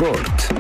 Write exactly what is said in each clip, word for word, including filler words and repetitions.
Sport.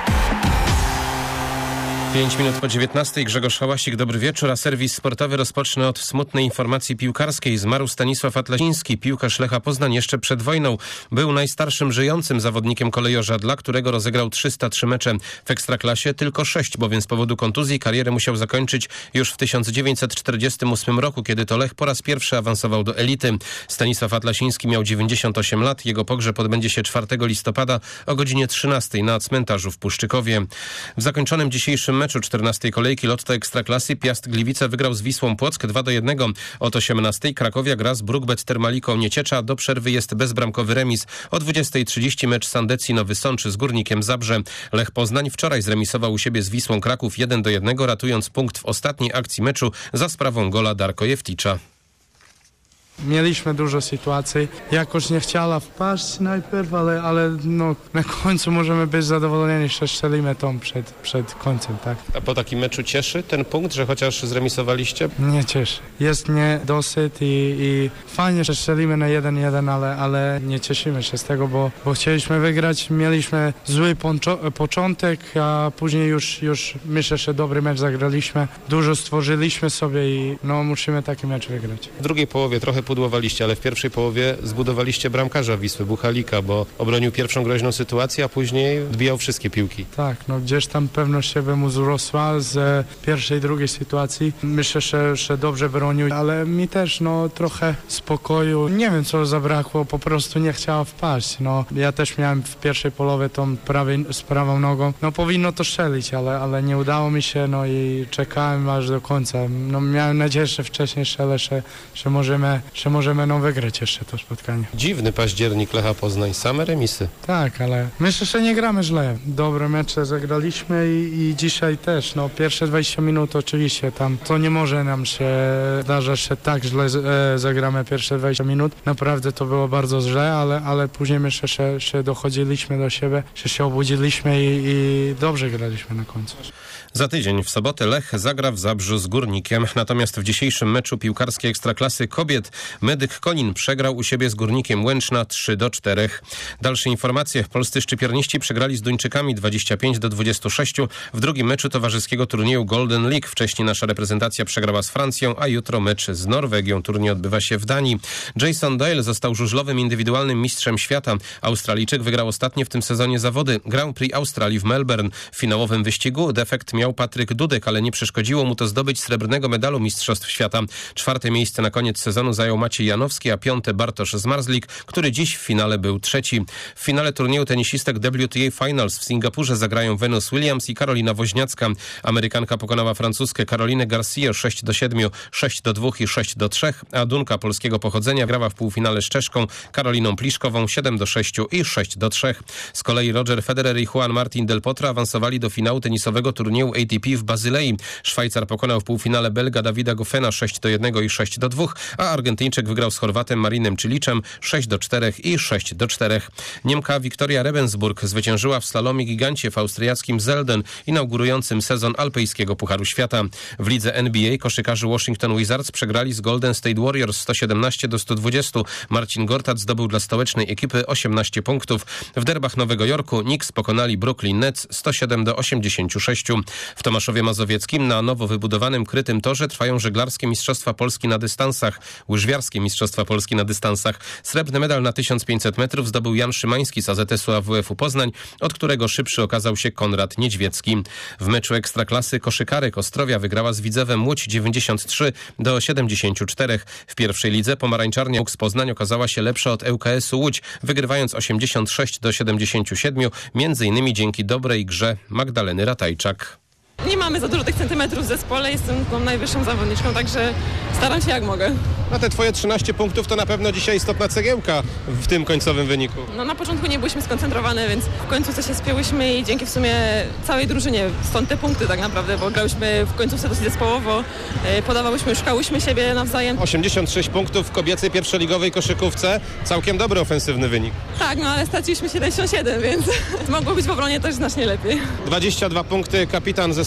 pięć minut po dziewiętnastej. Grzegorz Hałasik, dobry wieczór. A serwis sportowy rozpocznę od smutnej informacji piłkarskiej. Zmarł Stanisław Atlasiński, piłkarz Lecha Poznań jeszcze przed wojną. Był najstarszym żyjącym zawodnikiem kolejorza, dla którego rozegrał trzysta trzy mecze. W Ekstraklasie tylko sześć, bowiem z powodu kontuzji karierę musiał zakończyć już w tysiąc dziewięćset czterdziestym ósmym roku, kiedy to Lech po raz pierwszy awansował do elity. Stanisław Atlasiński miał dziewięćdziesiąt osiem lat. Jego pogrzeb odbędzie się czwartego listopada o godzinie trzynastej na cmentarzu w Puszczykowie. W zakończonym dzisiejszym meczu czternastej kolejki Lotto Ekstraklasy Piast Gliwice wygrał z Wisłą Płock dwa do jednego. Od osiemnastej Krakowia gra z Brugbet Termaliką Nieciecza. Do przerwy jest bezbramkowy remis. O dwudziestej trzydzieści mecz Sandecji Nowy Sącz z Górnikiem Zabrze. Lech Poznań wczoraj zremisował u siebie z Wisłą Kraków jeden do jednego, ratując punkt w ostatniej akcji meczu za sprawą gola Darko Jewticza. Mieliśmy dużo sytuacji. Jakoś nie chciała wpaść najpierw, ale, ale no, na końcu możemy być zadowoleni, że strzelimy tą przed, przed końcem, tak. A po takim meczu cieszy ten punkt, że chociaż zremisowaliście? Nie cieszy. Jest niedosyt i, i fajnie, że strzelimy na jeden jeden, ale, ale nie cieszymy się z tego, bo, bo chcieliśmy wygrać. Mieliśmy zły ponczo- początek, a później już, już myślę, że dobry mecz zagraliśmy. Dużo stworzyliśmy sobie i no, musimy taki mecz wygrać. W drugiej połowie trochę pudłowaliście, ale w pierwszej połowie zbudowaliście bramkarza Wisły, Buchalika, bo obronił pierwszą groźną sytuację, a później odbijał wszystkie piłki. Tak, no gdzieś tam pewność siebie mu wzrosła z pierwszej i drugiej sytuacji. Myślę, że, że dobrze bronił, ale mi też no trochę spokoju. Nie wiem, co zabrakło, po prostu nie chciała wpaść. No, ja też miałem w pierwszej połowie tą prawej, z prawą nogą. No powinno to strzelić, ale, ale nie udało mi się, no i czekałem aż do końca. No miałem nadzieję, że wcześniej strzelę, że, że możemy że możemy no, wygrać jeszcze to spotkanie. Dziwny październik Lecha Poznań, same remisy. Tak, ale myślę, że nie gramy źle. Dobre mecze zagraliśmy i, i dzisiaj też. No, pierwsze dwadzieścia minut oczywiście tam to nie może nam się zdarzać, że tak źle e, zagramy pierwsze dwadzieścia minut. Naprawdę to było bardzo źle, ale, ale później myślę, że, że dochodziliśmy do siebie, że się obudziliśmy i, i dobrze graliśmy na końcu. Za tydzień w sobotę Lech zagra w Zabrzu z Górnikiem. Natomiast w dzisiejszym meczu piłkarskiej Ekstraklasy kobiet Medyk Konin przegrał u siebie z Górnikiem Łęczna trzy do czterech. Dalsze informacje. Polscy szczypiorniści przegrali z Duńczykami dwadzieścia pięć do dwudziestu sześciu w drugim meczu towarzyskiego turnieju Golden League. Wcześniej nasza reprezentacja przegrała z Francją, a jutro mecz z Norwegią. Turniej odbywa się w Danii. Jason Dale został żużlowym indywidualnym mistrzem świata. Australijczyk wygrał ostatnie w tym sezonie zawody. Grand Prix Australii w Melbourne. W finałowym wyścigu defekt miał Patryk Dudek, ale nie przeszkodziło mu to zdobyć srebrnego medalu Mistrzostw Świata. Czwarte miejsce na koniec sezonu zajął Maciej Janowski, a piąte Bartosz Zmarzlik, który dziś w finale był trzeci. W finale turnieju tenisistek W T A Finals w Singapurze zagrają Venus Williams i Karolina Woźniacka. Amerykanka pokonała francuskę Karolinę Garcia sześć do siedmiu, sześć do dwóch i sześć do trzech, a Dunka polskiego pochodzenia grała w półfinale z Czeszką Karoliną Pliszkową siedem do sześciu i sześć do trzech. Z kolei Roger Federer i Juan Martín del Potro awansowali do finału tenisowego turnieju A T P w Bazylei. Szwajcar pokonał w półfinale Belga Davida Goffena sześć do jednego i sześć do dwóch, a Argentyńczyk wygrał z Chorwatem Marinem Ciliczem sześć do czterech i sześć do czterech. Niemka Wiktoria Rebensburg zwyciężyła w slalomie gigancie w austriackim Zelden, inaugurującym sezon alpejskiego Pucharu Świata. W lidze N B A koszykarze Washington Wizards przegrali z Golden State Warriors sto siedemnaście do stu dwudziestu. Marcin Gortat zdobył dla stołecznej ekipy osiemnaście punktów. W derbach Nowego Jorku Knicks pokonali Brooklyn Nets sto siedem do osiemdziesięciu sześciu. W Tomaszowie Mazowieckim na nowo wybudowanym krytym torze trwają żeglarskie Mistrzostwa Polski na dystansach, łyżwiarskie Mistrzostwa Polski na dystansach. Srebrny medal na tysiąc pięćset metrów zdobył Jan Szymański z A Z S-u A W F-u Poznań, od którego szybszy okazał się Konrad Niedźwiecki. W meczu Ekstraklasy koszykarek Ostrowia wygrała z Widzewem Łódź dziewięćdziesiąt trzy do siedemdziesięciu czterech. W pierwszej lidze pomarańczarnia z Poznań okazała się lepsza od L K S-u Łódź, wygrywając osiemdziesiąt sześć do siedemdziesięciu siedmiu, między innymi dzięki dobrej grze Magdaleny Ratajczak. Nie mamy za dużo tych centymetrów w zespole, jestem tą najwyższą zawodniczką, także staram się jak mogę. No te twoje trzynaście punktów to na pewno dzisiaj istotna cegiełka w tym końcowym wyniku. No na początku nie byliśmy skoncentrowane, więc w końcu coś się spięłyśmy i dzięki w sumie całej drużynie, stąd te punkty tak naprawdę, bo grałyśmy w końcówce dosyć zespołowo, podawałyśmy, szukałyśmy siebie nawzajem. osiemdziesiąt sześć punktów w kobiecej pierwszoligowej koszykówce, całkiem dobry ofensywny wynik. Tak, no ale straciliśmy siedemdziesiąt siedem, więc mogło być w obronie też znacznie lepiej. dwadzieścia dwa punkty kapitan zespołu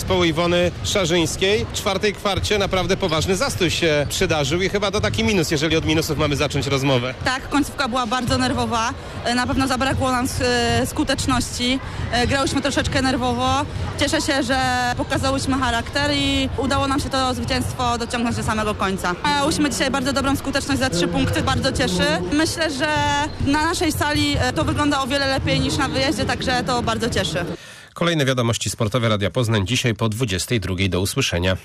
zespołu Iwony Szarzyńskiej. W czwartej kwarcie naprawdę poważny zastój się przydarzył i chyba to taki minus, jeżeli od minusów mamy zacząć rozmowę. Tak, końcówka była bardzo nerwowa. Na pewno zabrakło nam skuteczności. Grałyśmy troszeczkę nerwowo. Cieszę się, że pokazałyśmy charakter i udało nam się to zwycięstwo dociągnąć do samego końca. Miałyśmy dzisiaj bardzo dobrą skuteczność za trzy punkty, bardzo cieszy. Myślę, że na naszej sali to wygląda o wiele lepiej niż na wyjeździe, także to bardzo cieszy. Kolejne wiadomości sportowe Radia Poznań dzisiaj po dwudziestej drugiej. Do usłyszenia.